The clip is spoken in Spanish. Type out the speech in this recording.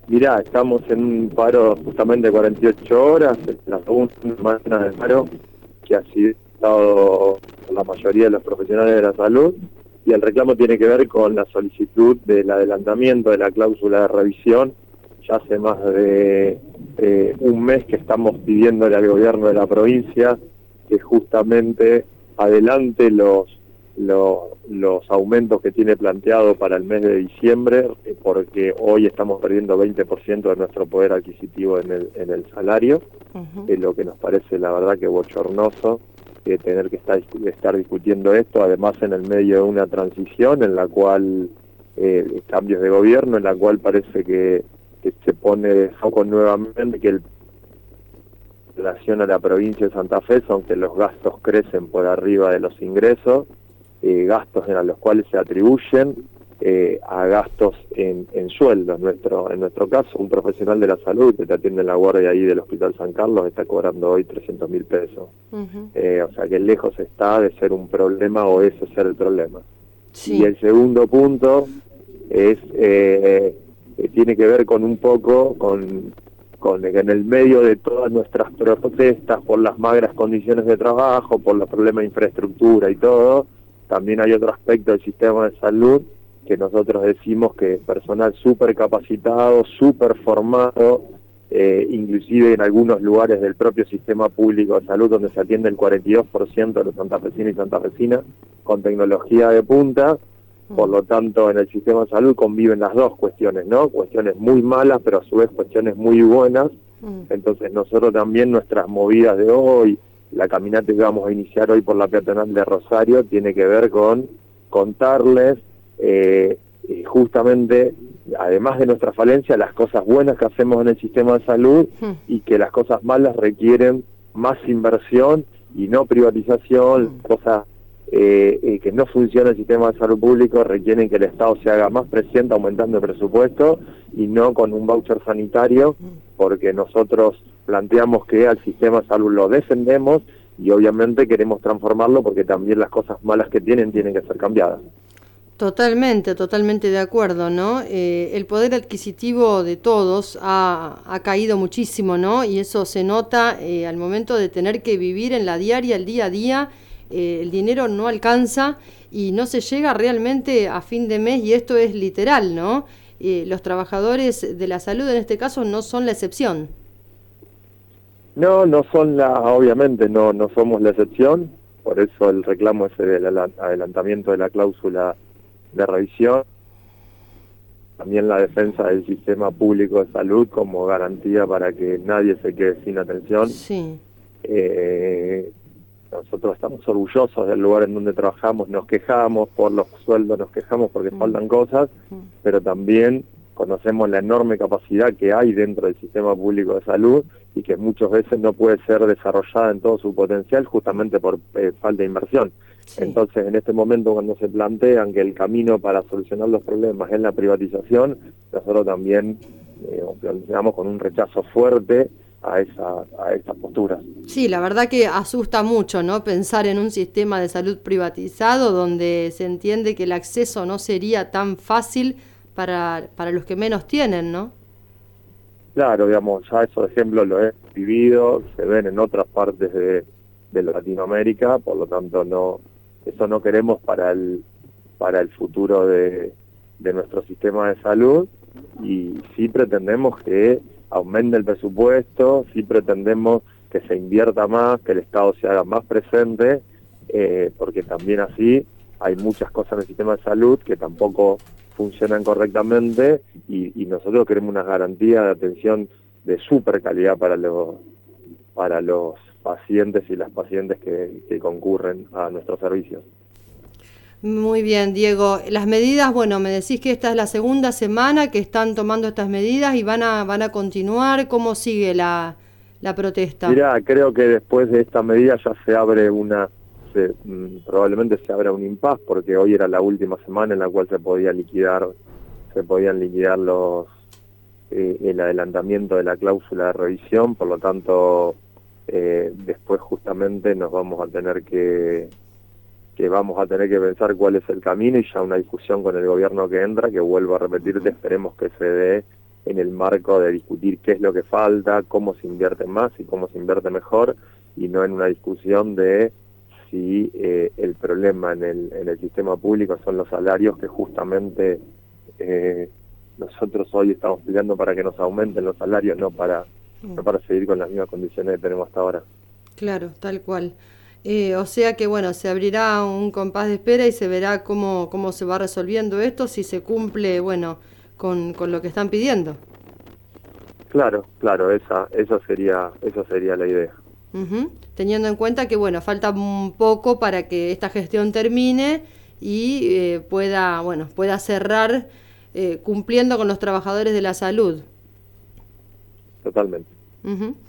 Mirá, estamos en un paro justamente de 48 horas, es la segunda semana de paro que ha sido por la mayoría de los profesionales de la salud, y el reclamo tiene que ver con la solicitud del adelantamiento de la cláusula de revisión. Ya hace más de un mes que estamos pidiéndole al gobierno de la provincia que justamente adelante los aumentos que tiene planteado para el mes de diciembre, porque hoy estamos perdiendo 20% de nuestro poder adquisitivo en el salario, lo que nos parece la verdad que bochornoso tener que estar discutiendo esto, además en el medio de una transición en la cual cambios de gobierno, en la cual parece que se pone de foco nuevamente que en relación a la provincia de Santa Fe, aunque los gastos crecen por arriba de los ingresos, gastos a los cuales se atribuyen a gastos en sueldos. En nuestro caso, un profesional de la salud que te atiende en la guardia ahí del Hospital San Carlos está cobrando hoy 300.000 pesos. O sea que lejos está de ser un problema o ese ser el problema. Sí. Y el segundo punto es tiene que ver con un poco con en el medio de todas nuestras protestas por las magras condiciones de trabajo, por los problemas de infraestructura y todo, también hay otro aspecto del sistema de salud que nosotros decimos que es personal súper capacitado, súper formado, inclusive en algunos lugares del propio sistema público de salud donde se atiende el 42% de los santafesinos y santafesinas con tecnología de punta. Por lo tanto, en el sistema de salud conviven las dos cuestiones, ¿no? Cuestiones muy malas, pero a su vez cuestiones muy buenas. Entonces nosotros también, nuestras movidas de hoy, la caminata que vamos a iniciar hoy por la peatonal de Rosario, tiene que ver con contarles justamente, además de nuestra falencia, las cosas buenas que hacemos en el sistema de salud y que las cosas malas requieren más inversión y no privatización, cosas que no funciona el sistema de salud público requieren que el Estado se haga más presente aumentando el presupuesto y no con un voucher sanitario, porque nosotros planteamos que al sistema de salud lo defendemos y obviamente queremos transformarlo porque también las cosas malas que tienen que ser cambiadas. Totalmente de acuerdo, ¿no? El poder adquisitivo de todos ha caído muchísimo, ¿no? Y eso se nota al momento de tener que vivir en la diaria, el día a día. El dinero no alcanza y no se llega realmente a fin de mes, y esto es literal, ¿no? Los trabajadores de la salud en este caso no son la excepción. No son obviamente no somos la excepción, por eso el reclamo ese del adelantamiento de la cláusula de revisión, también la defensa del sistema público de salud como garantía para que nadie se quede sin atención. Sí. Nosotros estamos orgullosos del lugar en donde trabajamos, nos quejamos por los sueldos, nos quejamos porque faltan cosas, pero también conocemos la enorme capacidad que hay dentro del sistema público de salud y que muchas veces no puede ser desarrollada en todo su potencial justamente por falta de inversión. Sí. Entonces, en este momento, cuando se plantean que el camino para solucionar los problemas es la privatización, nosotros también planteamos con un rechazo fuerte a esas posturas. Sí, la verdad que asusta mucho, ¿no? Pensar en un sistema de salud privatizado donde se entiende que el acceso no sería tan fácil para los que menos tienen, ¿no? Claro, digamos, ya esos ejemplos los he vivido, se ven en otras partes de Latinoamérica, por lo tanto eso no queremos para el futuro de nuestro sistema de salud, y sí pretendemos que aumente el presupuesto, sí pretendemos que se invierta más, que el Estado se haga más presente, porque también así hay muchas cosas en el sistema de salud que tampoco funcionan correctamente, y nosotros queremos una garantía de atención de súper calidad para los pacientes y las pacientes que concurren a nuestros servicios. Muy bien, Diego. Las medidas, bueno, me decís que esta es la segunda semana que están tomando estas medidas y van a continuar. ¿Cómo sigue la protesta? Mirá, creo que después de esta medida ya se abre probablemente se abra un impasse, porque hoy era la última semana en la cual se podían liquidar el adelantamiento de la cláusula de revisión, por lo tanto después justamente nos vamos a tener que pensar cuál es el camino, y ya una discusión con el gobierno que entra, que vuelvo a repetirte, esperemos que se dé en en el marco de discutir qué es lo que falta, cómo se invierte más y cómo se invierte mejor, y no en una discusión de si el problema en el sistema público son los salarios, que justamente nosotros hoy estamos peleando para que nos aumenten los salarios, no para seguir con las mismas condiciones que tenemos hasta ahora. Claro, tal cual. O sea que, bueno, se abrirá un compás de espera y se verá cómo se va resolviendo esto, si se cumple, bueno, con lo que están pidiendo. Claro, esa sería la idea. Uh-huh. Teniendo en cuenta que, bueno, falta un poco para que esta gestión termine y pueda cerrar cumpliendo con los trabajadores de la salud. Totalmente. Uh-huh.